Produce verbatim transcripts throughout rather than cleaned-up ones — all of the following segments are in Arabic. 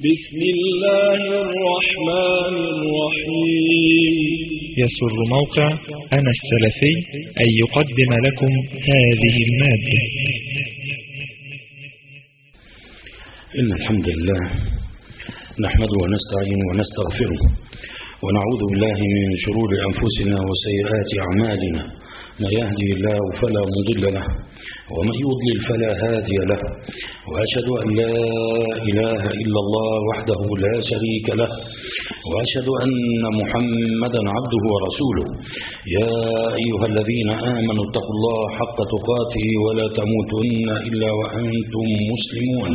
بسم الله الرحمن الرحيم. يسر موقع أنا السلفي أن يقدم لكم هذه المادة. إن الحمد لله نحمده ونستعين ونستغفره ونعوذ بالله من شرور أنفسنا وسيئات أعمالنا. من يهدي الله فلا مضل له ومن يضلل فلا هادي له، وأشهد أن لا إله إلا الله وحده لا شريك له، وأشهد أن محمدا عبده ورسوله. يا أيها الذين آمنوا اتقوا الله حق تقاته ولا تموتن إلا وأنتم مسلمون.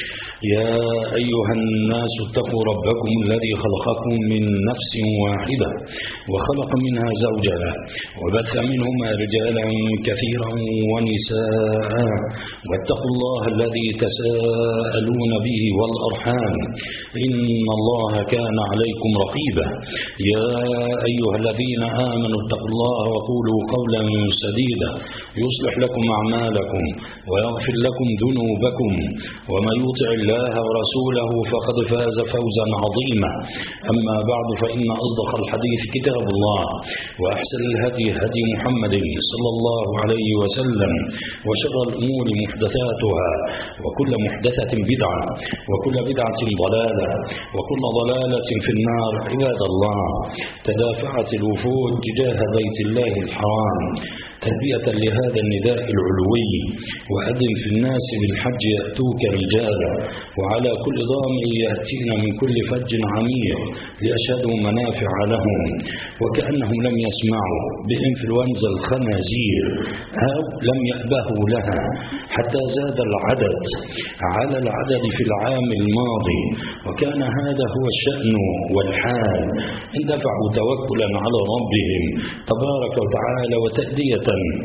يا أيها الناس اتقوا ربكم الذي خلقكم من نفس واحدة وخلق منها زوجها وبث منهما رجالا كثيرا ونساء، واتقوا الله الذي تساءلون به والأرحام إن الله كان عليكم رقيبا. يا أيها الذين آمنوا اتقوا الله وقولوا قولا سديدا يصلح لكم أعمالكم ويغفر لكم ذنوبكم، ومن يطع الله ورسوله فقد فاز فوزا عظيما. أما بعد، فإن أصدق الحديث كتاب الله، وأحسن الهدي هدي محمد صلى الله عليه وسلم، وشر الأمور محدثاتها، وكل محدثة بدعة، وكل بدعة ضلالة، وكل ضلالة في النار. عباد الله، تدافعت الوفود تجاه بيت الله الحرام تلبية لهذا النداء العلوي: وأذن في الناس بالحج يأتوك رجالا وعلى كل ضامر يأتين من كل فج عميق ليشهدوا منافع لهم. وكأنهم لم يسمعوا بإنفلونزا الخنازير أو لم يأبهوا لها حتى زاد العدد على العدد في العام الماضي، وكان هذا هو الشأن والحال. اندفعوا توكلا على ربهم تبارك وتعالى وتأدية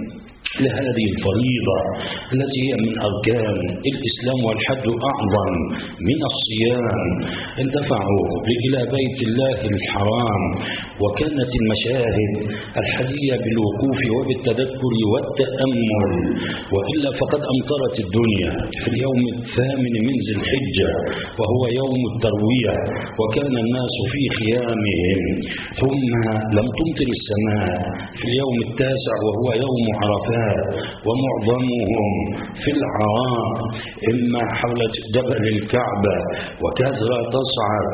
لهذه الفريضة التي هي من أركان الإسلام، والحج أعظم من الصيام. اندفعوا إلى بيت الله الحرام، وكانت المشاهد الحدية بالوقوف وبالتذكر والتأمل، وإلا فقد أمطرت الدنيا في اليوم الثامن من ذي الحجة وهو يوم التروية، وكان الناس في خيامهم، ثم لم تمطر السماء في اليوم التاسع وهو يوم عرفات، ومعظمهم في العراء إما حول جبل الكعبة وكثرة تصعد،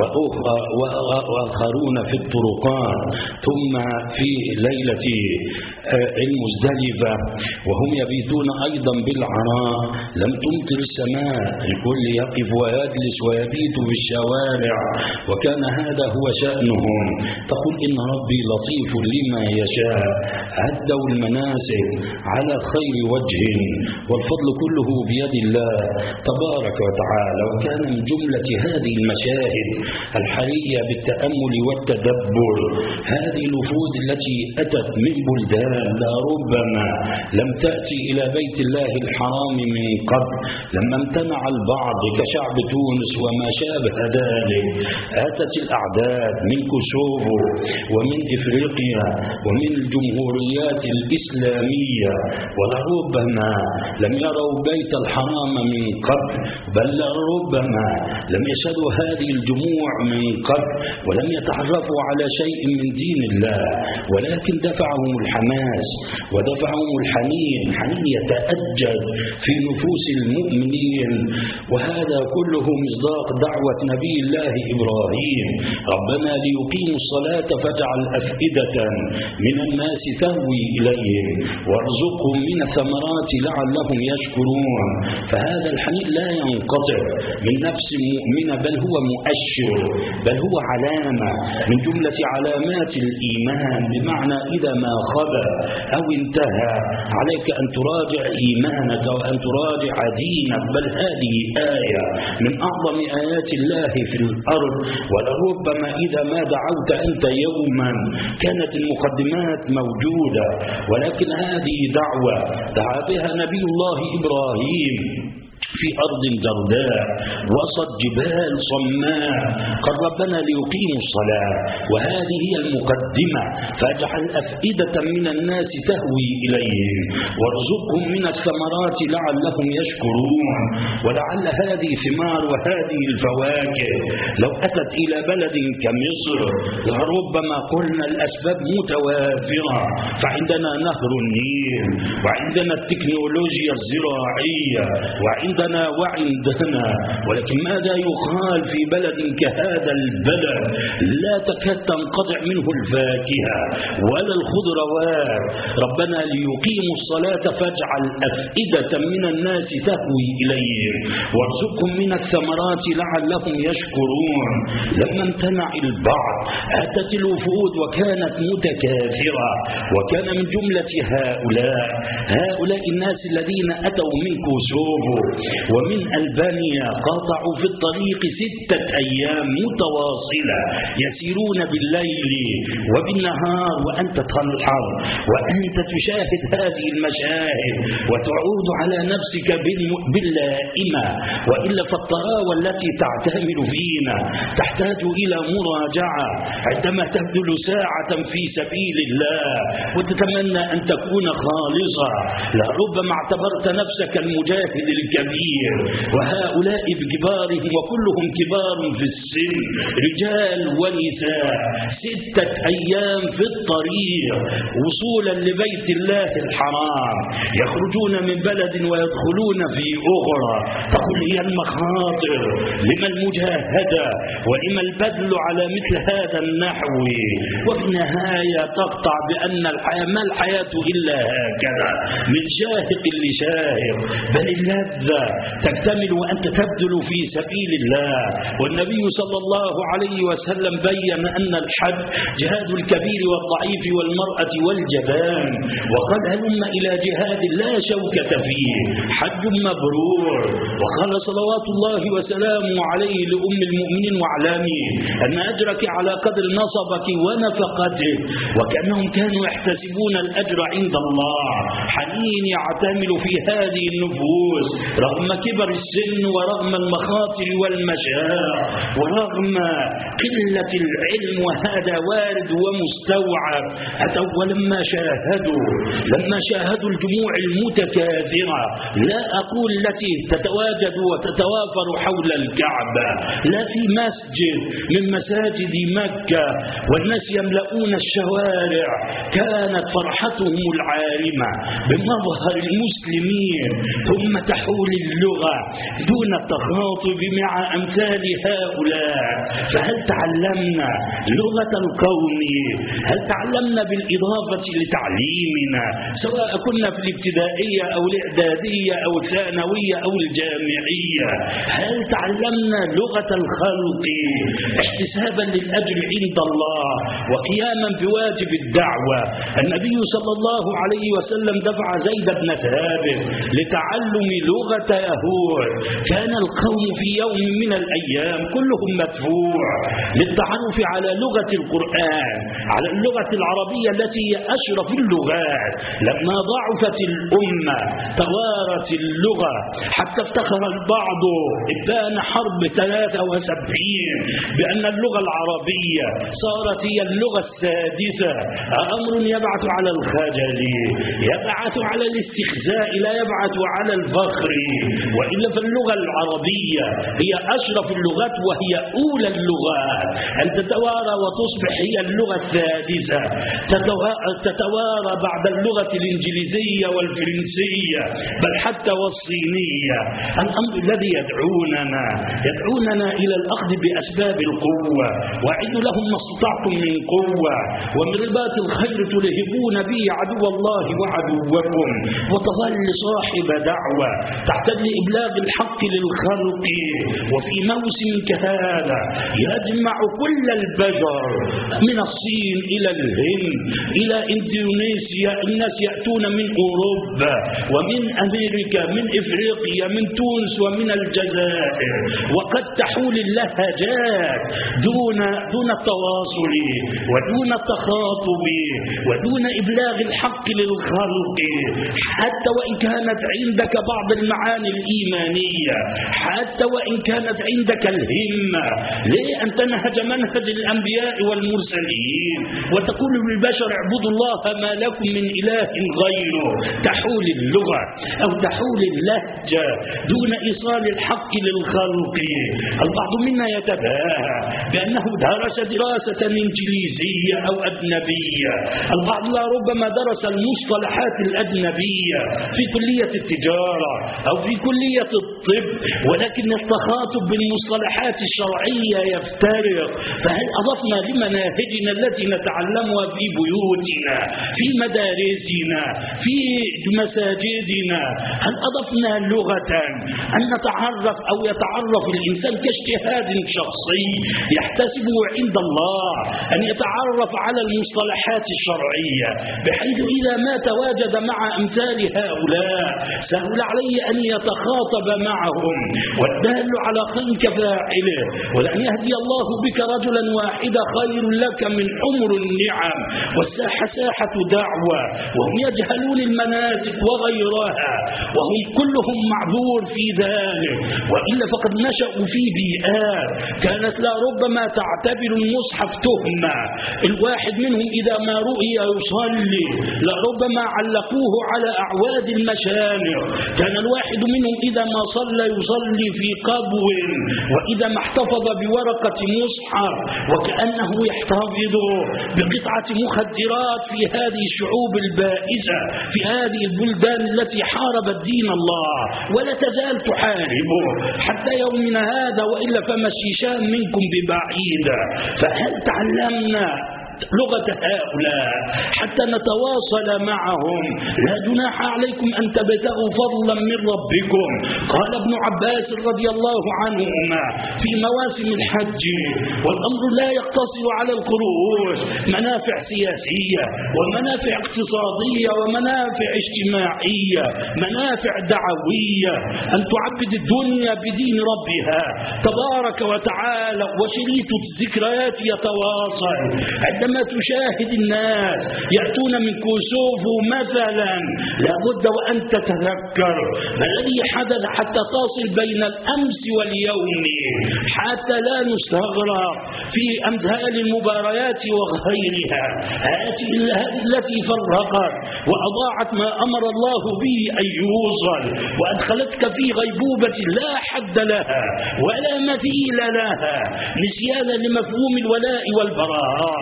وآخرون في الطرقات، ثم في ليلة المزدلفة وهم يبيتون أيضا بالعراء. لم تمطر السماء، الكل يقف ويجلس ويبيت في الشوارع، وكان هذا هو شأنهم. تقول إن ربي لطيف لما يشاء. أدوا المناسك على خير وجه، والفضل كله بيد الله تبارك وتعالى. وكان من جملة هذه المشاهد الحرية بالتأمل والتدبر هذه الوفود التي أتت من بلدان لا ربما لم تأتي إلى بيت الله الحرام من قبل، لما امتنع البعض كشعب تونس وما شابه ذلك. أتت الأعداد من كوسوفو ومن إفريقيا ومن الجمهوريات الإسلامية، ولربما لم يروا بيت الحرام من قبل، بل لربما لم يشهدوا هذه الجموع من قبل، ولم يتعرفوا على شيء من دين الله، ولكن دفعهم الحماس ودفعهم الحنين، حنين يتأجج في نفوس المؤمنين. وهذا كله مصداق دعوة نبي الله إبراهيم: ربنا ليقيموا الصلاة فاجعل أفئدة من الناس تهوي إليهم وارزقهم من الثمرات لعلهم يشكرون. فهذا الحنين لا ينقطع من نفس مؤمنة، بل هو مؤشر، بل هو علامة من جملة علامات الإيمان. بمعنى إذا ما خبى أو انتهى عليك أن تراجع إيمانك وأن تراجع دينك. بل هذه آية من أعظم آيات الله في الأرض. ولربما إذا ما دعوت أنت يوما كانت المقدمات موجودة، ولكن هذه دعوة دعا بها نبي الله إبراهيم في أرض جرداء وسط جبال صماء، قال ربنا ليقيموا الصلاة، وهذه هي المقدمة، فاجعل أفئدة من الناس تهوي إليهم وارزقهم من الثمرات لعلهم يشكرون. ولعل هذه ثمار وهذه الفواكه لو أتت إلى بلد كمصر لربما قلنا الأسباب متوافرة، فعندنا نهر النيل وعندنا التكنولوجيا الزراعية وعندنا وعندنا، ولكن ماذا يقال في بلد كهذا البلد لا تكاد تنقطع منه الفاكهة ولا الخضروات؟ ربنا ليقيموا الصلاة فاجعل أفئدة من الناس تهوي إليهم وارزقهم من الثمرات لعلهم يشكرون. لما امتنع البعض أتت الوفود وكانت متكاثرة، وكان من جملة هؤلاء هؤلاء الناس الذين أتوا من كوسوفو ومن ألبانيا، قاطعوا في الطريق ستة أيام متواصلة يسيرون بالليل وبالنهار، وأنت تنحر وأنت تشاهد هذه المشاهد وتعود على نفسك باللائمة. وإلا فالطراوة التي تعتمل فينا تحتاج إلى مراجعة. عندما تبذل ساعة في سبيل الله وتتمنى أن تكون خالصة، لربما اعتبرت نفسك المجاهد الكبير، وهؤلاء بكبارهم وكلهم كبار في السن، رجال ونساء، ستة أيام في الطريق وصولا لبيت الله الحرام، يخرجون من بلد ويدخلون في أخرى. تقول هي المخاطر لما المجاهدة ولما البذل على مثل هذا النحو؟ وفي النهاية تقطع بأن الحياة ما الحياة إلا هكذا، من شاهق لشاهق، بل اللذة تكتمل وأنت تبذل في سبيل الله. والنبي صلى الله عليه وسلم بين أن الحج جهاد الكبير والضعيف والمرأة والجبان، وقال هلم إلى جهاد لا شوكة فيه، حج مبرور. وقال صلوات الله وسلامه عليه لأم المؤمنين واعلمي أن أجرك على قدر نصبك ونفقتك، وكأنهم كانوا يحتسبون الأجر عند الله. حنين يعتمل في هذه النفوس رغم كبر السن ورغم المخاطر والمشاق ورغم قلة العلم، وهذا وارد ومستوعب. أتوا ولما شاهدوا لما شاهدوا الجموع المتكاثرة، لا أقول التي تتواجد وتتوافر حول الكعبة، لا في مسجد من مساجد مكة والناس يملؤون الشوارع، كانت فرحتهم العارمة بمظهر المسلمين. ثم تحول اللغة دون التخاطب مع أمثال هؤلاء. فهل تعلمنا لغة القوم؟ هل تعلمنا بالإضافة لتعليمنا سواء كنا في الابتدائية أو الإعدادية أو الثانوية أو الجامعية؟ هل تعلمنا لغة الخلق احتسابا للأجر عند الله وقياما بواجب الدعوة؟ النبي صلى الله عليه وسلم دفع زيد بن ثابت لتعلم لغة يهود. كان القوم في يوم من الأيام كلهم مدفوع للتعرف على لغة القرآن، على اللغة العربية التي هي أشرف اللغات. لما ضعفت الأمة توارت اللغة حتى افتخر البعض إبان حرب ثلاثة وسبعين بأن اللغة العربية صارت هي اللغة السادسة. أمر يبعث على الخجل، يبعث على الاستخزاء، لا يبعث على الفخر. وإلا فاللغة العربية هي أشرف اللغات وهي أولى اللغات، أن تتوارى وتصبح هي اللغة السادسة، تتوارى بعد اللغة الإنجليزية والفرنسية بل حتى والصينية. الأمر الذي يدعوننا يدعوننا إلى الأخذ بأسباب القوة، وأعدوا لهم ما استطعتم من قوة ومن رباط الخير تلهبون به عدو الله وعدوكم. وتظل صاحب دعوة تحتاج لإبلاغ الحق للخلق، وفي موسم كهذا يجمع كل البشر من الصين إلى الهند إلى إندونيسيا. الناس يأتون من أوروبا ومن أمريكا، من إفريقيا، من تونس ومن الجزائر، وقد تحول اللهجات دون دون التواصل ودون التخاطب ودون إبلاغ الحق للخلق. حتى وإن كانت عندك بعض المعارف الأركان الإيمانية حتى وإن كانت عندك الهمة ليه أن تنهج منهج الأنبياء والمرسلين وتقول للبشر اعبدوا الله ما لكم من إله غيره، تحول اللغة أو تحول اللهجة دون إيصال الحق للخلق. البعض منا يتباهى بأنه درس دراسة إنجليزية أو أجنبية، البعض لا ربما درس المصطلحات الأجنبية في كلية التجارة أو في كلية الطب، ولكن التخاطب بالمصطلحات الشرعية يفترق. فهل أضفنا لمناهجنا التي نتعلمها في بيوتنا في مدارسنا في مساجدنا هل أضفنا لغة أن نتعرف أو يتعرف الإنسان كاجتهاد شخصي يحتسبه عند الله أن يتعرف على المصطلحات الشرعية بحيث إذا ما تواجد مع أمثال هؤلاء سهل عليه أن يتخاطب معهم، والدال على خير كفاعله، ولأن يهدي الله بك رجلا واحدا خير لك من حمر النعم. والساحة ساحة دعوة وهم يجهلون المناسك وغيرها وهم كلهم معذور في ذلك، وإلا فقد نشأوا في بيئات كانت لا ربما تعتبر المصحف تهمة. الواحد منهم إذا ما رؤي يصلي لا ربما علقوه على أعواد المشانق، كان الواحد منهم إذا ما صلى يصلي في قبو، وإذا ما احتفظ بورقة مصحف وكأنه يحتفظ بقطعة مخدرات في هذه الشعوب البائسة في هذه البلدان التي حاربت دين الله ولا تزال تحاربه حتى يومنا هذا، وإلا فما الشيشان منكم ببعيدة. فهل تعلمنا لغة هؤلاء حتى نتواصل معهم؟ لا جناح عليكم أن تبتغوا فضلا من ربكم. قال ابن عباس رضي الله عنهما في مواسم الحج والأمر لا يقتصر على الخروج، منافع سياسية ومنافع اقتصادية ومنافع اجتماعية منافع دعوية، أن تعبد الدنيا بدين ربها تبارك وتعالى. وشريط الذكريات يتواصل عندما تشاهد الناس يأتون من كوسوفو مثلا، لابد وأن تتذكر ما الذي حدث حتى تصل بين الأمس واليوم، حتى لا نستغرق في أمثال المباريات وغيرها. هذه التي فرقت وأضاعت ما أمر الله به أن يوصل وأدخلتك في غيبوبة لا حد لها ولا مثيل لها، نسيانا لمفهوم الولاء والبراء،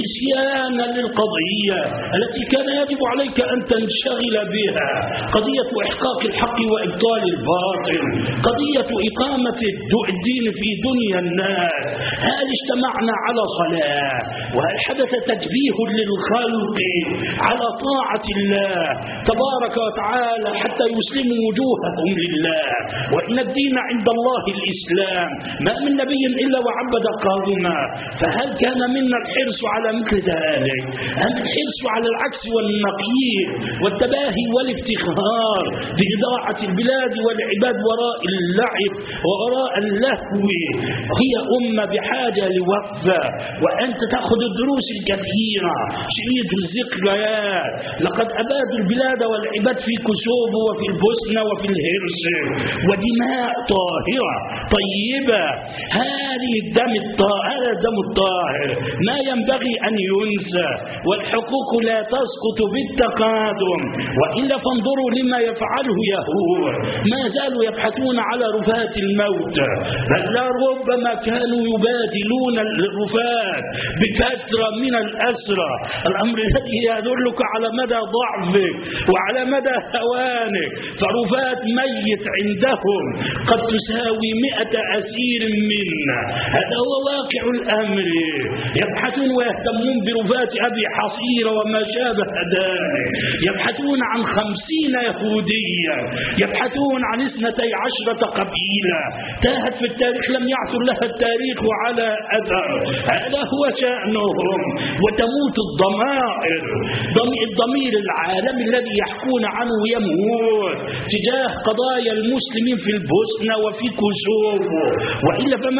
نسيانا للقضية التي كان يجب عليك أن تنشغل بها، قضية إحقاق الحق وإبطال الباطل، قضية إقامة الدين في دنيا الناس. هل اجتمعنا على صلاة؟ وهل حدث تجبيه للخلق على طاعة الله تبارك وتعالى حتى يسلموا وجوههم لله؟ وإن الدين عند الله الإسلام، ما من نبي إلا وعبد قومه. فهل كان منا الحرص على مثل ذلك أم الحرص على العكس والنقيض والتباهي والافتخار بإضاعة البلاد والعباد وراء اللعب ووراء اللهو؟ هي أمة بحاجة لوقفة، وأنت تأخذ الدروس الكثيرة، شريط الذكريات. لقد أبادوا البلاد والعباد في كوسوفو وفي البوسنة وفي الهرسك ودماء طاهرة طيبة. هذه الدم الطاهر الدم الطاهر ما ينبغي أن ينسى، والحقوق لا تسقط بالتقادم، وإلا فانظروا لما يفعله يهود، ما زالوا يبحثون على رفات الموت، بل لا ربما كانوا يبادلون الرفات بفترة من الأسرى. الأمر الذي يدلك على مدى ضعفك وعلى مدى هوانك، فرفات ميت عندهم قد تساوي مئة أسير منا. هذا هو واقع الأمر. يبحثون ويهتمون برفات أبي حصير وما شابه ذلك، يبحثون عن خمسين يهودية، يبحثون عن اثنتي عشرة قبيلة تاهت في التاريخ لم يعثر لها التاريخ على أثر. هذا هو شأنهم. وتموت الضمائر، الضمير العالمي الذي يحكون عنه يموت تجاه قضايا المسلمين في البوسنة وفي كوسوفو، وإلا فمن الذي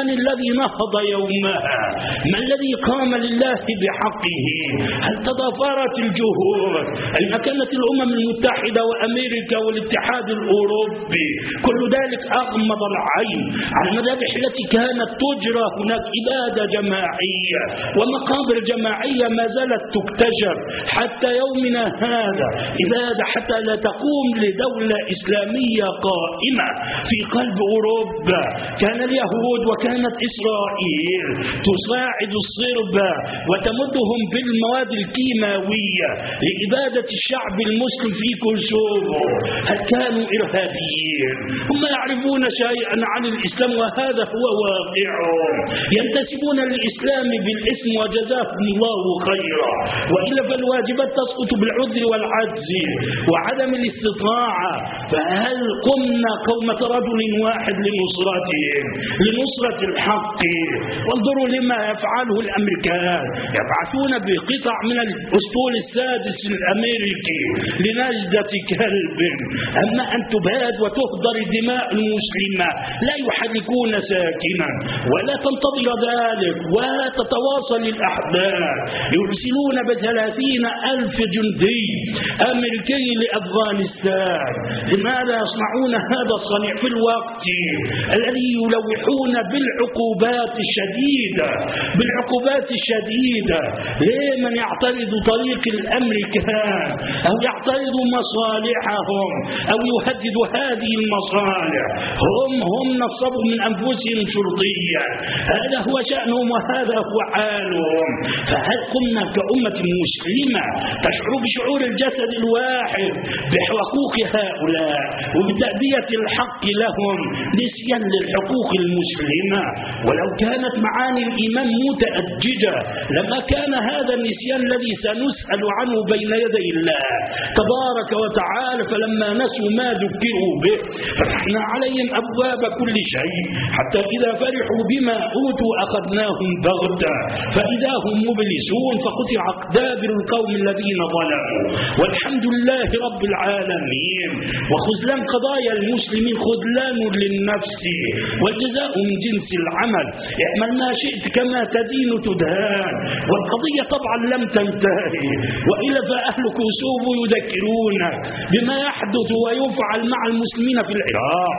الذي نهض يومها؟ ما الذي قام لله بحقه؟ هل تضافرت الجهود؟ أين كانت الأمم المتحدة وأمريكا والاتحاد الأوروبي؟ كل ذلك أغمض العين على المذابح التي كانت تجرى هناك إبادة جماعية ومقابر جماعية ما زالت تكتشف حتى يومنا هذا، إبادة حتى لا تقوم لدولة إسلامية قائمة في قلب أوروبا. كان اليهود وكانت إسرائيل تساعد الصرب وتمدهم بالمواد الكيماوية لإبادة الشعب المسلم في كلثومه. هل كانوا إرهابيين؟ هم يعرفون شيئا عن الإسلام وهذا هو واقعهم. ينتسبون للإسلام بالاسم وجزاهم الله خيرا، وإلا فالواجبات تسقط بالعذر والعجز وعدم الاستطاعة. فهل قمنا قومة رجل واحد لنصرتهم لنصرة الحق؟ وانظروا لما يفعله الأمريكان، يبعثون بقطع من الأسطول السادس الأمريكي لنجدة كلب. أما أن تباد وتهدر دماء المسلمة لا يحركون ساكنا ولا تنتظر ذلك ولا تتواصل الأحداث. يرسلون بثلاثين ألف جندي أمريكي لأفغانستان. لماذا يصنعون هذا الصنيع في الوقت الذي يلوحون بالعقوبات الشديدة بالعقوبات الشديدة لمن يعترض طريق الأمريكان أو يعترض مصالحهم أو يهدد هذه المصالح؟ هم هم نصبوا من أنفسهم شرطيا، هذا هو شأنهم وهذا هو حالهم. فهل قمنا كأمة مسلمة تشعر بشعور الجسد الواحد بحقوق هؤلاء وبتأدية الحق لهم نسيا للحقوق المسلمة؟ ولو كانت معاني الإيمان متأججة لما كان هذا النسيان الذي سنسأل عنه بين يدي الله تبارك وتعالى. فلما نسوا ما ذكروا به فتحنا عليهم أبواب كل شيء حتى إذا فرحوا بما أوتوا أخذناهم بغتة فإذا هم مبلسون فقطع دابر القوم الذين ظلموا والحمد لله رب العالمين. وخذلان قضايا المسلمين خذلان للنفس والجزاء من جنس العمل. اعمل ما شئت كما تدين تدان. والقضية طبعا لم تنتهي، وإلا فأهل كلثوم يذكرونك بما يحدث ويفعل مع المسلمين في العراق،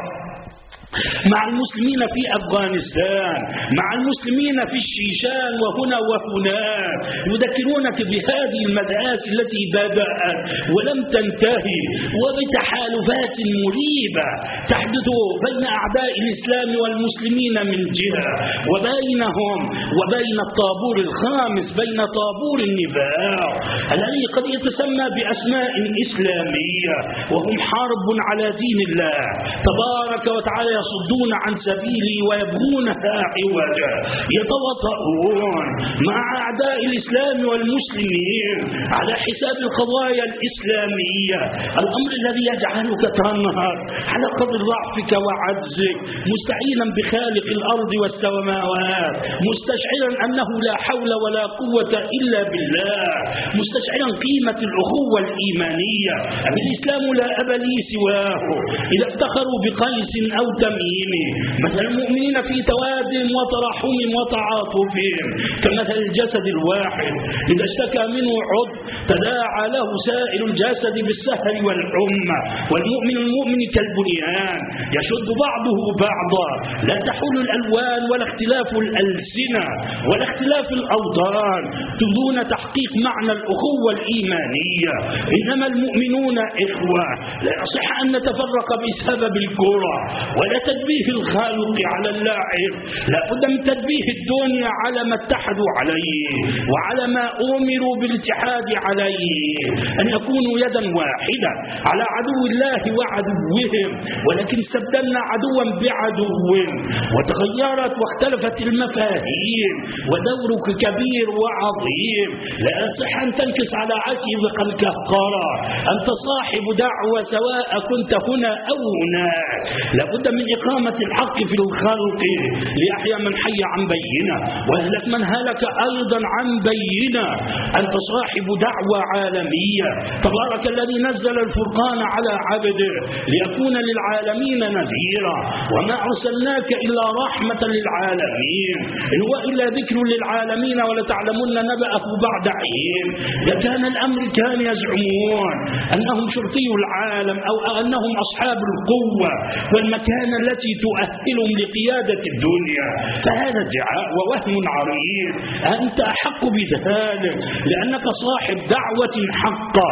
مع المسلمين في أفغانستان، مع المسلمين في الشيشان وهنا وهناك. يذكرونك بهذه المدآسي التي بدأت ولم تنتهي وبتحالفات مريبة تحدث بين أعداء الإسلام والمسلمين من جهة وبينهم وبين الطابور الخامس بين طابور النفاق الذي قد يتسمى بأسماء إسلامية وهم حرب على دين الله تبارك وتعالى، يصدون عن سبيله ويبغونها عوجا، يتواطؤون مع أعداء الإسلام والمسلمين على حساب القضايا الإسلامية. الأمر الذي يجعلك تنهر على قدر ضعفك وعجزك مستعينا بخالق الأرض والسماوات، مستشعرا أنه لا حول ولا قوة إلا بالله، مستشعرا قيمة الأخوة الإيمانية. الإسلام لا أب لي سواه. إذا افتخروا بقيس أو تميم مثل المؤمنين في توادهم وتراحمهم وتعاطفهم كمثل الجسد الواحد إذا اشتكى منه عضو تداعى له سائر الجسد بالسهر والحمى. والمؤمن المؤمن كالبنيان يشد بعضه بعضا، لا تحول الألوان ولا اختلاف الألسنة ولا اختلاف الأوطان دون تحقيق معنى الأخوة الإيمانية. إنما المؤمنون إخوة. لا يصح أن نتفرق بسبب الكرة ولا تدبيه الخالق على اللاعب. لا بد من تدبيه الدنيا على ما اتحدوا عليه وعلى ما أمروا بالاتحاد عليه، أن يكونوا يدا واحدة على عدو الله وعدوهم. ولكن استبدلنا عدوا بعدو وتغيرت واختلفت المفاهيم ودورك كبير وعظيم. لا يصح أن تنكس على عتبك الكهقرة. أنت صاحب دعوة سواء كنت هنا أو هناك. لابد من إقامة الحق في الخلق ليحيى من حي عن بينة ويهلك من هلك أيضا عن بينة. أنت صاحب دعوة عالمية، تبارك الذي نزل الفرقان على عبده ليكون للعالمين نذيرا وما أرسلناك إلا رحمة للعالمين إن هو إلا ذكر للعالمين ولتعلمن نبأه بعد حين. إذا كان الأمريكان يزعمون أنهم شرطي العالم أو أنهم أصحاب القوة والمكانة التي تؤهلهم لقيادة الدنيا فهذا ادعاء ووهم عريض. أنت أحق بذلك لأنك صاحب دعوة حقة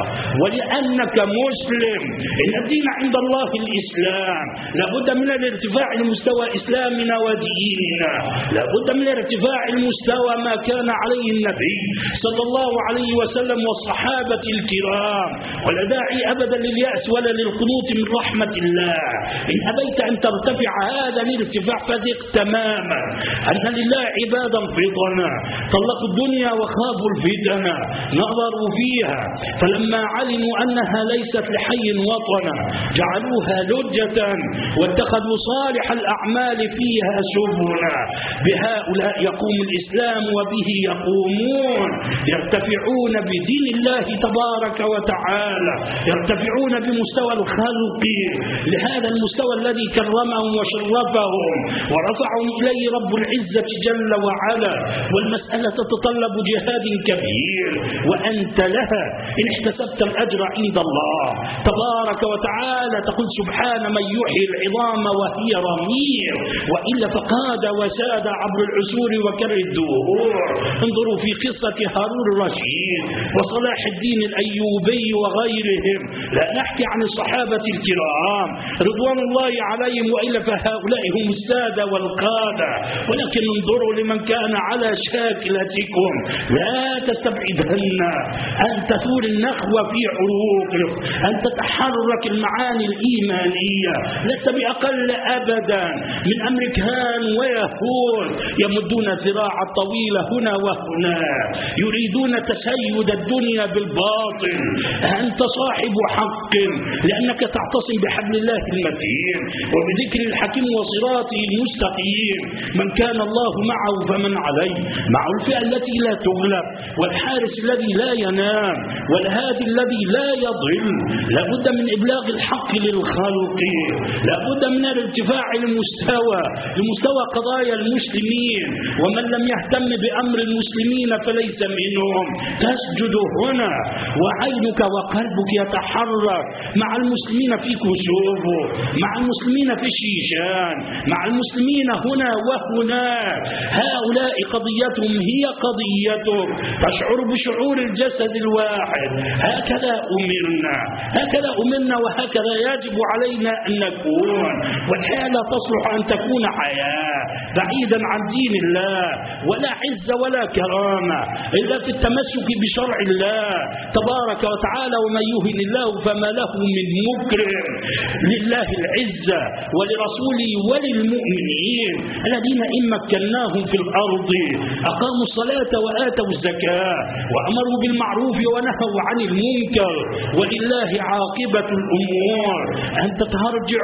ولأنك مسلم. إن الدين عند الله الإسلام، لابد من الارتفاع لمستوى إسلامنا وديننا، لابد من ارتفاع المستوى ما كان عليه النبي صلى الله عليه وسلم والصحابة الكرام، ولا داعي أبدا لليأس ولا للقنوط من رحمة الله. إن أبيت أن ترتفع هذا الارتفاع فثق تماما أن لله عبادا فطنا طلقوا الدنيا وخافوا الفتنة، نظروا فيها فلما علموا أنها ليست لحي وطنا جعلوها لجة واتخذوا صالح الأعمال فيها سبلا. بهؤلاء يقوم الإسلام وبه يقومون، يرتفعون بدين الله تبارك وتعالى، يرتفعون بمستوى الخلق لهذا المستوى الذي كرمهم وشرفهم ورفعهم إليه رب العزة جل وعلا. والمسألة تتطلب جهاد كبير وأنت لها إن احتسبت الأجر عند الله تبارك وتعالى. تقول سبحان من يحيي العظام وهي رميم وإلا فقاد وساد عبر العسور وكر الدهور. انظروا في قصة هارون الرشيد وصلاح الدين الأيوبي وغيرهم، لا نحكي عن الصحابة الكرام رضوان الله عليهم وإلا فهؤلاء هم السادة والقادة. ولكن انظروا لمن كان على شاكلتكم، لا تستبعدن أن تثور النخوة في عروقك، أن تتحرك المعاني الإيمانية. لست بأقل أبدا من أمريكان ويهود يمدون الذراع الطويلة هنا وهنا يريدون تسيد الدنيا بالباطل. أنت صاحب حق لأنك تعتصم بحبل الله المتين وبذكر الحكيم وصراطه المستقيم. من كان الله معه فمن عليه، مع الفئة التي لا تغلب والحارس الذي لا ينام والهادي الذي لا يضل. لابد من إبلاغ الحق للخلق، لابد من الارتفاع لمستوى لمستوى قضايا المسلمين. ومن لم يهتم بأمر المسلمين فليس منهم. تسجد هنا وعينك وقلبك يتحرك مع المسلمين في كسوفه، مع المسلمين في الشيشان، مع المسلمين هنا وهناك. هؤلاء قضيتهم هي قضيتك، تشعر بشعور الجسد الواحد. هكذا أمرنا، هكذا أمرنا وهكذا يجب علينا أن نكون. والحياة لا تصلح أن تكون حياة بعيدا عن دين الله، ولا عز ولا كرامة إلا في التمسك بشرع الله تبارك وتعالى. ومن يهن الله فما له من مكرم. لله العزة ولرسوله وللمؤمنين الذين إن مكناهم في الأرض أقاموا الصلاة وآتوا الزكاة وأمروا بالمعروف ونهوا عن المنكر ولله عاقبة الأمور. أنت ترجع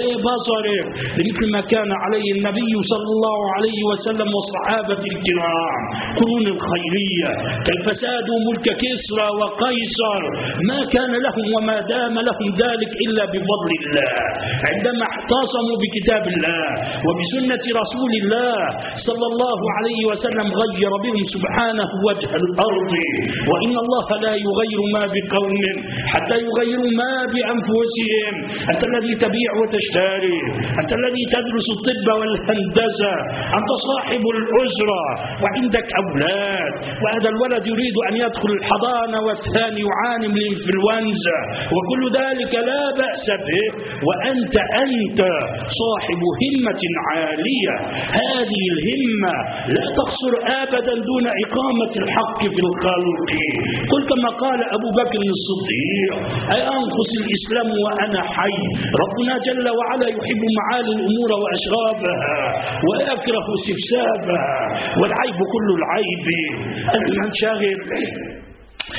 ببصرك لمثل ما كان عليه النبي صلى الله عليه وسلم والصحابة الكرام قرون الخيرية. كالفساد ملك كسرى وقيصر ما كان لهم وما دام لهم ذلك إلا بفضل الله عندما اعتصموا بكتاب الله وبسنة رسول الله صلى الله عليه وسلم. غير بهم سبحانه وجه الأرض. وإن الله لا يغير ما بقوم حتى يغيروا ما بأنفسهم. أنت الذي تبيع وتشتري، أنت الذي تدرس الطب والهندسة، أنت صاحب الأسرة وعندك أولاد، وهذا الولد يريد أن يدخل الحضانة والثاني يعاني من الإنفلونزا وكل ذلك لا بأس به. وأنت أنت صاحب همة عالية. هذه الهمة لا تقصر أبدا دون إقامة الحق في الخلق. قل كما قال أبو بكر الصديق: أي أنقص الإسلام وأنا حي. ربنا جل وعلا يحب معالي الأمور وأشرافها ويكره سفسافها، والعيب كل العيب المنشغل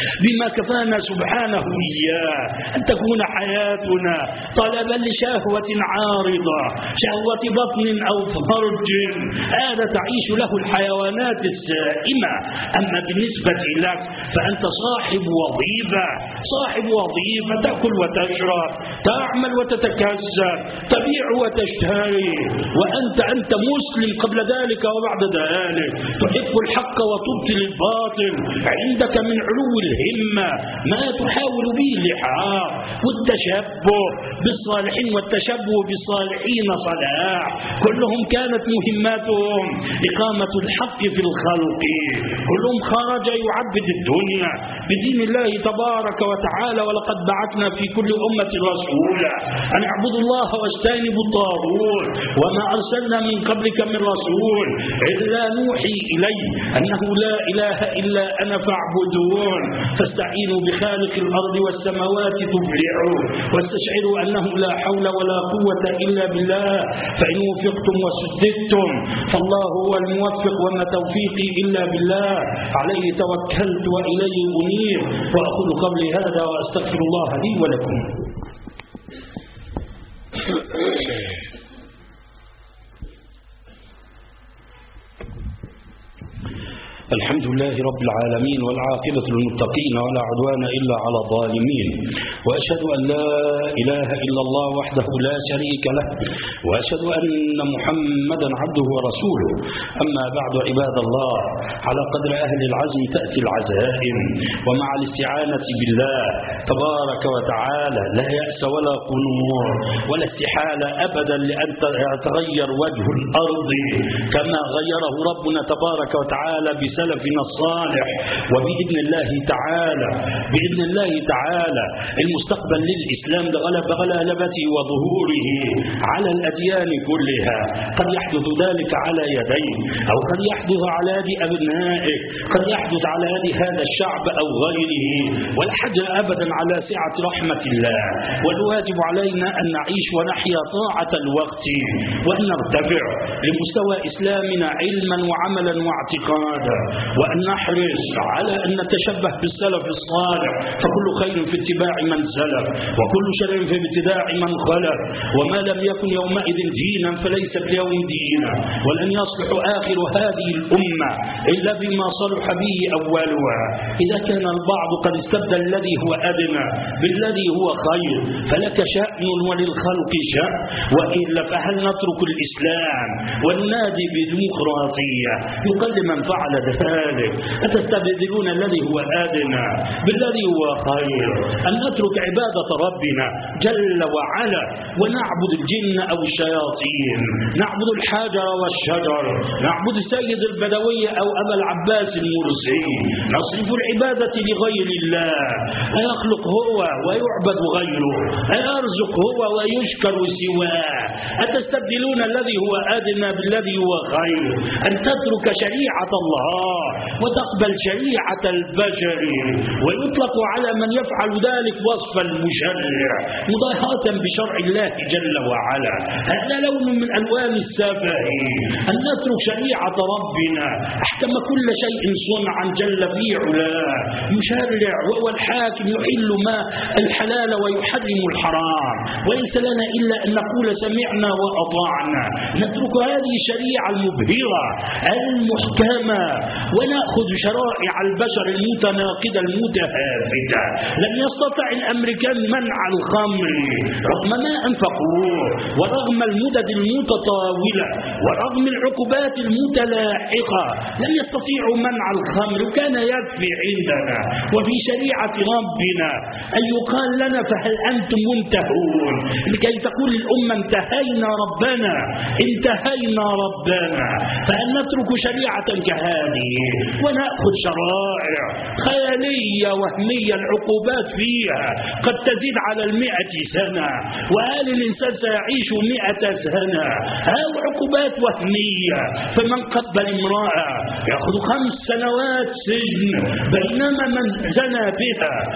بما كفانا سبحانه إياه، أن تكون حياتنا طلبا لشهوة عارضة، شهوة بطن أو فرج، هذا تعيش له الحيوانات السائمة. أما بالنسبة لك فأنت صاحب وظيفة، صاحب وظيفة، تأكل وتشرب، تعمل وتتكسب، تبيع وتشتري، وأنت أنت مسلم قبل ذلك وبعد ذلك، تحب الحق وتبطل الباطل، عندك من علو الهمة ما تحاول به اللحاق والتشبه بالصالحين والتشبه بالصالحين صلاح، كلهم كانت مهماتهم إقامة الحق في الخلق، كلهم خرج يعبد الدنيا بدين الله تبارك وتعالى. ولقد بعثنا في كل أمة رسولا أن اعبدوا الله واجتنبوا الطاغوت وما أرسلنا من قبلك من رسول إلا نوحي إليه أنه لا إله إلا أنا فاعبدون، فاستعينوا بخالق الأرض والسماوات تفلحوا، واستشعروا أنه لا حول ولا قوة إلا بالله، فإن وفقتم وسددتم فالله هو الموفق وما توفيقي إلا بالله، عليه توكلت وإليه أنيب. وأقول قولي هذا وأستغفر الله لي ولكم. الحمد لله رب العالمين، والعاقبة للمتقين ولا عدوان إلا على الظالمين، وأشهد أن لا إله إلا الله وحده لا شريك له، وأشهد أن محمدا عبده ورسوله. أما بعد عباد الله، على قدر أهل العزم تأتي العزائم، ومع الاستعانة بالله تبارك وتعالى لا يأس ولا قنوط ولا استحالة أبدا لأن يتغير وجه الأرض كما غيره ربنا تبارك وتعالى بسبب سلفنا الصالح، وبإذن الله تعالى بإذن الله تعالى المستقبل للإسلام لغلب غلبته وظهوره على الأديان كلها. قد يحدث ذلك على يديه، أو قد يحدث على يد أبنائه، قد يحدث على يد هذا الشعب أو غيره، ولا حاجة أبدا على سعة رحمة الله. والواجب علينا أن نعيش ونحيا طاعة الوقت، وأن نرتفع لمستوى إسلامنا علما وعملا واعتقادا، وأن نحرص على أن نتشبه بالسلف الصالح، فكل خير في اتباع من سلف، وكل شر في ابتداع من خلف، وما لم يكن يومئذ دينا فليس اليوم دينا، ولن يصلح آخر هذه الأمة إلا بما صلح به أولها. إذا كان البعض قد استبدل الذي هو أدنى بالذي هو خير فلك شأن وللخلق شأن، وإلا فهل نترك الإسلام والنادي بديمقراطية؟ يقل من فعل ذلك. أتستبدلون الذي هو أدنى بالذي هو خير؟ أن نترك عبادة ربنا جل وعلا ونعبد الجن أو الشياطين، نعبد الحجر والشجر، نعبد السيد البدوي أو أبا العباس المرسي، نصرف العبادة لغير الله، أيخلق هو ويعبد غيره، أيرزق هو ويشكر سواه؟ أتستبدلون الذي هو أدنى بالذي هو خير؟ أن تترك شريعة الله وتقبل شريعة البشر، ويطلق على من يفعل ذلك وصف المشرع مضاهاة بشرع الله جل وعلا. هذا لون من ألوان السفه. أن نترك شريعة ربنا أحكم كل شيء صنعا جل في علاه، يشرع وهو الحاكم، يحل ما الحلال ويحرم الحرام، وليس لنا إلا أن نقول سمعنا وأطعنا. نترك هذه الشريعة المبهرة المحكمة ونأخذ شرائع البشر المتناقضة المتهافتة. لم يستطع الأمريكان منع الخمر رغم ما أنفقوه، ورغم المدد المتطاولة، ورغم العقوبات المتلاحقة، لم يستطيعوا منع الخمر. وكان يكفي عندنا وفي شريعة ربنا أن يقال لنا فهل أنتم منتهون، لكي تقول الأمة انتهينا ربنا انتهينا ربنا. فأن نترك شريعة كهذه ونأخذ شرائع خيالية وهمية العقوبات فيها قد تزيد على المئة سنة، وهل الإنسان سيعيش مئة سنة؟ أو عقوبات وهمية، فمن قبل امرأة يأخذ خمس سنوات سجن، بينما من زنى بها وبلا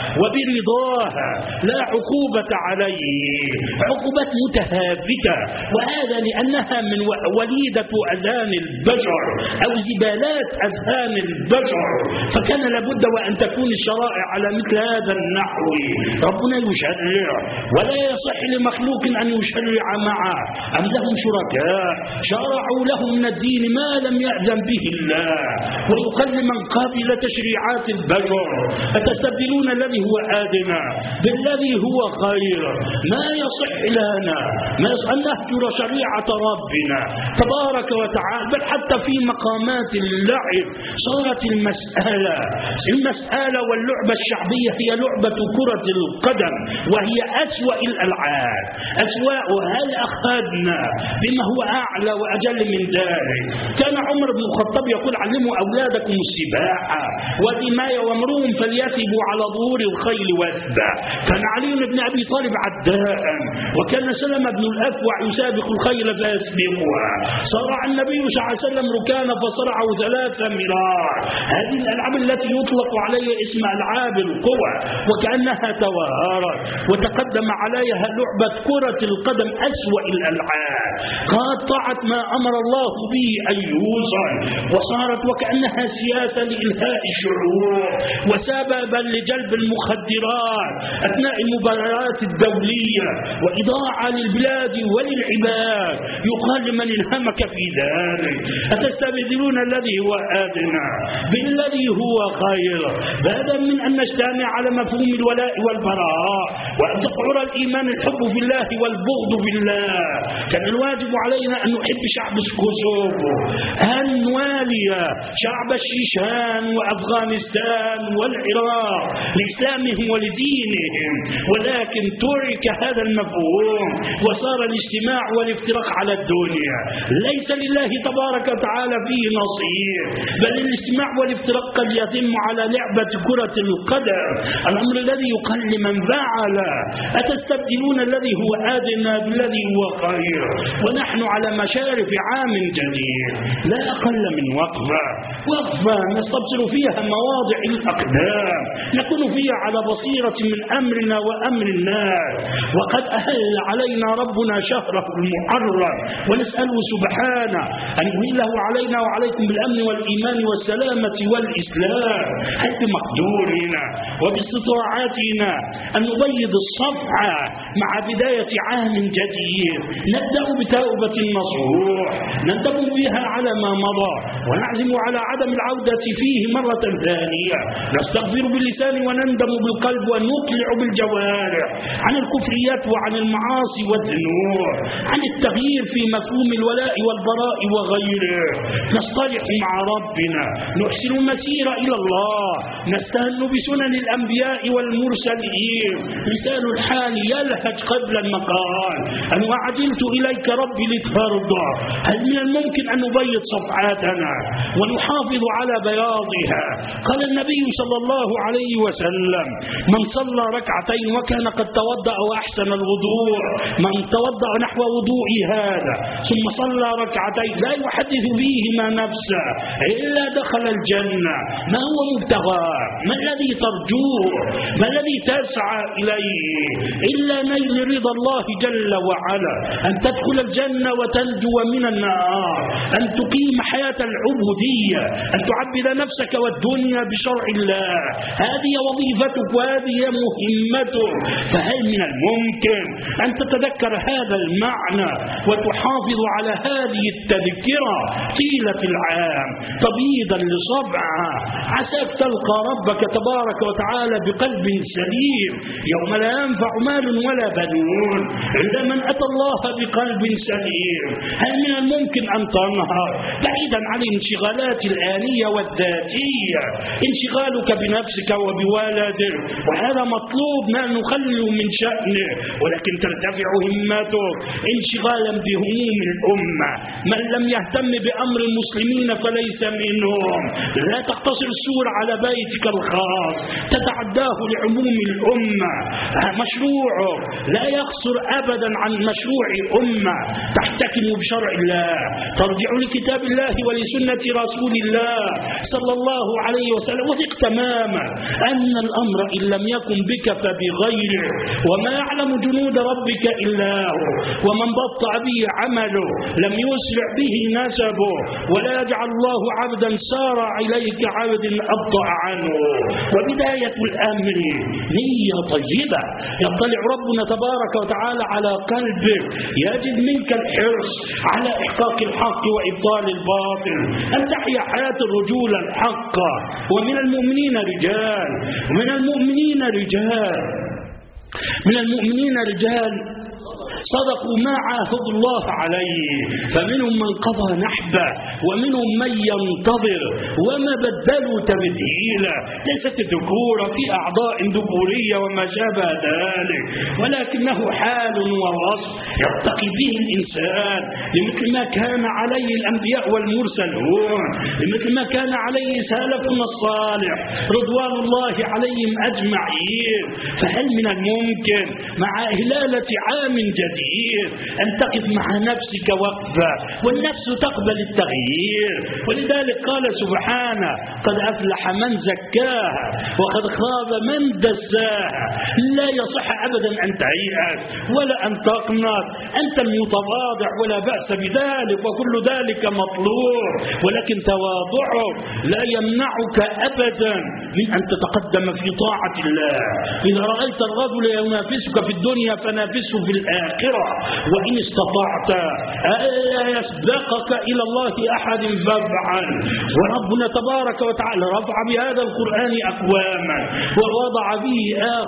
رضاها لا عقوبة عليه، عقوبات متهافتة، وهذا لأنها من وليدة أذهان البشر أو زبالات أذهان البشر، فكان لابد وأن تكون الشرائع على مثل هذا النحو. ربنا يشرع ولا يصح لمخلوق أن يشرع معه، أم لهم شركاء شرعوا لهم من الدين ما لم يأذن به الله، ويقل من قبل تشريعات البشر. أتستبدلون الذي هو آدنى بالذي هو خير؟ ما يصح لنا ما يصح أن نهجر شريعة ربنا تبارك وتعالى، بل حتى في مقامات اللعب صارت المسألة المسألة واللعبة الشعبية هي لعبة كرة القدم، وهي أسوأ الألعاب أسوأ. وهل أخذنا بما هو أعلى وأجل من ذلك؟ كان عمر بن الخطاب يقول علموا أولادكم السباحة والرماية وامرهم فليثبوا على ظهور الخيل والسباع. كان علي بن أبي طالب عداء، وكان سلم بن الأكوع يسابق الخيل فيسبقها. صرع النبي صلى الله عليه وسلم ركان فصرعه ثلاث مرار. هذه الألعاب التي يطلق عليها اسم ألعاب القوى، وكأنها توارت وتقدم عليها لعبة كرة القدم أسوأ الألعاب، قاطعت ما أمر الله به أن يوصل، وصارت وكأنها سياسة لإلهاء الشعوب وسببا لجلب المخدرات أثناء المباريات الدولية وإضاعة للبلاد وللعباد. يقال لمن انهمك في ذلك أتستبدلون الذي هو آدنى بالذي هو خير، بدلا من أن نجتمع على مفهوم الولاء والبراء وأن تقعر الإيمان الحب في الله والبغض في الله. كان الواجب علينا أن نحب شعب كوسوفو، أن نوالي شعب الشيشان وأفغانستان والعراق لإسلامهم ولدينهم، ولكن ترك هذا المفهوم وصار الاجتماع والافتراق على الدنيا. ليس لله تبارك وتعالى فيه نصير، بل الاجتماع والافتراق قد يتم على لعبة كرة القدم، الأمر الذي يقل من فعل. أتستبدلون الذي هو آدنى بالذي هو خير، ونحن على مشارف عام جديد لا أقل من وقفة وقفة نستبصر فيها مواضع الأقدام، نكون فيها على بصيرة من أمرنا وأمر الناس. وقد أهل علينا ربنا شهره المحرم، ونسأله سبحانه أن يهله علينا وعليكم بالأمن والإيمان والسلامة والإسلام، حيث مقدورنا وباستطاعتنا أن نبيض الصفحة مع بداية عام جديد، نبدأ بتوبة نصوح نندم بها على ما مضى، ونعزم على عدم العودة فيه مرة ثانية، نستغفر باللسان ونندم بالقلب ونقلع بالجوارح عن الكفريات وعن المعاصي والذنوب، عن التغيير في مفهوم الولاء والبراء وغيره، نصطلح مع ربنا، نحسن المسير إلى الله، نستهن بسنن الأنبياء والمرسلين، لسان الحال يلهج قبل المقال أن عجلت إليك ربي لترضى. هل من الممكن أن نبيض صفحاتنا ونحافظ على بياضها؟ قال النبي صلى الله عليه وسلم من صلى ركعتين وكان قد توضأ وأحسن الوضوء، من توضأ نحو وضوء هذا ثم صلى ركعتين لا يحدث فيهما نفسه إلا دخل الجنة. ما هو مبتغاه؟ ما الذي ترجوه؟ ما الذي تسعى إليه إلا نيل رضا الله جل وعلا، أن تدخل الجنة وتنجو من النار، أن تقيم حياة العبودية، أن تعبد نفسك والدنيا بشرع الله. هذه وظيفتك وهذه مهمتك. فهل من الممكن أن تتذكر هذا المعنى وتحافظ على هذه التذكرة طيلة العام تبييضا لصبعها، عساك تلقى ربك تبارك وتعالى بقلب سليم يوم لا ينفع مال ولا بنون إلا من أتى الله بقلب سليم. هل من الممكن أن تنهر بعيدا عن الانشغالات الآنية والذاتية، انشغالك بنفسك وبوالدك، وهذا مطلوب ما نخلو من شأنه، ولكن ترتفع همتك انشغالا بهموم الأمة. من لم يهتم بأمر المسلمين فليس منهم. لا تقتصر السورة على بيت بيتك الخاص تتعداه لعموم الأمة. مشروعه لا يقصر أبدا عن مشروع أمة تحتكم بشرع الله، ترجع لكتاب الله ولسنة رسول الله صلى الله عليه وسلم، وثق تماما أن الأمر إن لم يكن بك فبغيره، وما يعلم جنود ربك إلا هو، ومن بطأ به عمله لم يسرع به نسبه، ولا يجعل الله عبدا سار إليك عبد أبطأ عنه. وبداية الأمر نية طيبة، يطلع ربنا تبارك وتعالى على قلبك، يجد منك الحرص على إحقاق الحق وإبطال الباطل، أن تحيا حياة الرجولة الحقة. ومن المؤمنين رجال ومن المؤمنين رجال من المؤمنين رجال صدقوا ما عاهدوا الله عليه، فمنهم من قضى نحبه ومنهم من ينتظر وما بدلوا تبديلا. ليست الذكورة في أعضاء ذكورية وما شابه ذلك، ولكنه حال ووصف يرتقي به الإنسان لمثل ما كان عليه الأنبياء والمرسلون، لمثل ما كان عليه سلفنا الصالح رضوان الله عليهم أجمعين. فهل من الممكن مع إهلالة عام جديد أن تقف مع نفسك وقفة، والنفس تقبل التغيير؟ ولذلك قال سبحانه: قد أفلح من زكاها وقد خاب من دساها. لا يصح أبدا أن تيأس ولا أن تقنط، أنت المتواضع ولا بأس بذلك، وكل ذلك مطلوب، ولكن تواضعك لا يمنعك أبدا من أن تتقدم في طاعة الله. إذا رأيت الرجل ينافسك في الدنيا فنافسه في الآخرة، وإن استطعت ألا يسبقك إلى الله أحد فافعل. وربنا تبارك وتعالى رفع بهذا القرآن أقواما ووضع به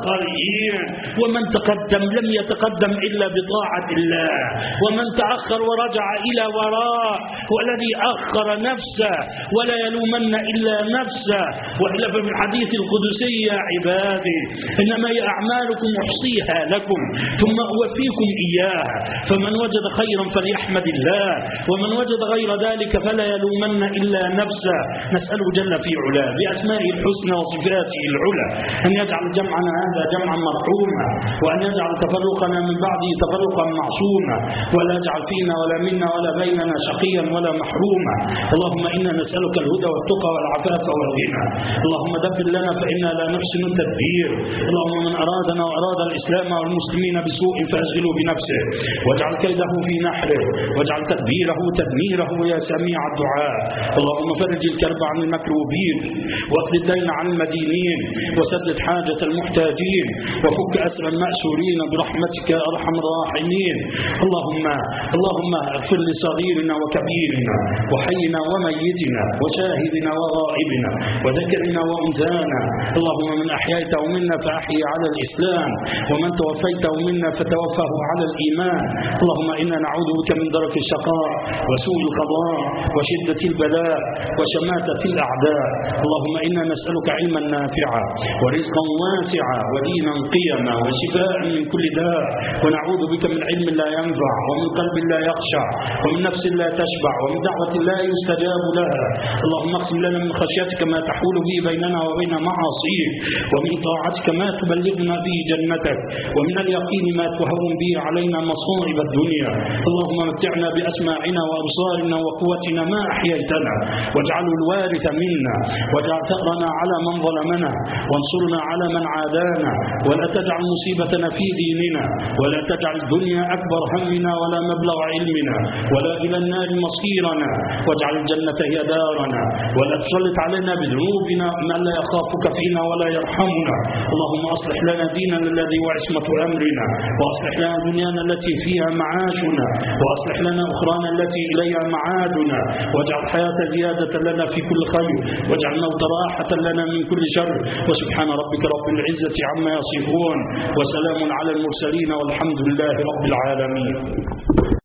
آخرين، ومن تقدم لم يتقدم إلا بطاعة الله، ومن تأخر ورجع إلى وراء والذي أخر نفسه ولا يلومن إلا نفسه. وإلا في الحديث القدسي: يا عبادي إنما هي أعمالكم أحصيها لكم ثم أوفيكم إياها، فمن وجد خيرا فليحمد الله، ومن وجد غير ذلك فلا يلومن إلا نفسه. نسأله جل في علاه بأسمائه الحسنى وصفاته العلى أن يجعل جمعنا هذا جمعا مرحوما، وأن يجعل تفرقنا من بعده تفرقا معصوما، ولا يجعل فينا ولا منا ولا بيننا شقيا ولا محروما. اللهم إنا نسألك الهدى والتقى والعفاف والغنى. اللهم دبر لنا فإنا لا نحسن التدبير. اللهم من أرادنا وأراد الإسلام والمسلمين بسوء فأشغله بنفسه، واجعل كيده في نحره، واجعل تدبيره تدميره يا سميع الدعاء. اللهم فرج الكرب عن المكروبين، واقض الدين عن المدينين، وسدد حاجة المحتاجين، وفك أسر المأسورين برحمتك يا أرحم الراحمين. اللهم اللهم اغفر لصغيرنا وكبيرنا وحينا وميتنا وشاهدنا وغائبنا وذكرنا وأنثانا. اللهم من أحييته منا فأحيي على الإسلام، ومن توفيته منا فتوفه على الإيمان. اللهم إنا نعوذ بك من درك الشقاء وسوء القضاء وشدة البلاء وشماتة الأعداء. اللهم إنا نسألك علما نافعا ورزقا واسعا ودينا قيما وشفاء من كل داء، ونعوذ بك من علم لا ينفع ومن قلب لا يخشع ومن نفس لا تشبع ومن دعوة لا يستجاب لها. اللهم اقسم لنا من خشيتك ما تحول به بيننا وبين معاصيك، ومن طاعتك ما تبلغنا به جنتك، ومن اليقين ما تهون به علينا مصائب الدنيا. اللهم متعنا بأسماعنا وأبصارنا وقوتنا ما أحييتنا، واجعله الوارث منا، واجعل ثأرنا على من ظلمنا، وانصرنا على من عادانا، ولا تجعل مصيبتنا في ديننا، ولا تجعل الدنيا أكبر همنا ولا مبلغ علمنا، ولا إلى النار مصيرنا، واجعل الجنة هي دارنا، ولا تسلط علينا بذنوبنا من لا يخافك فينا ولا يرحمنا. اللهم أصلح لنا ديننا الذي هو عصمة أمرنا، وأصلح لنا دنيانا التي فيها معاشنا، وأصلح لنا أخرانا التي إليها معادنا، واجعل الحياة زيادة لنا في كل خير، واجعل الموت راحة لنا من كل شر. وسبحان ربك رب العزة عما يصفون، وسلام على المرسلين، والحمد لله رب العالمين.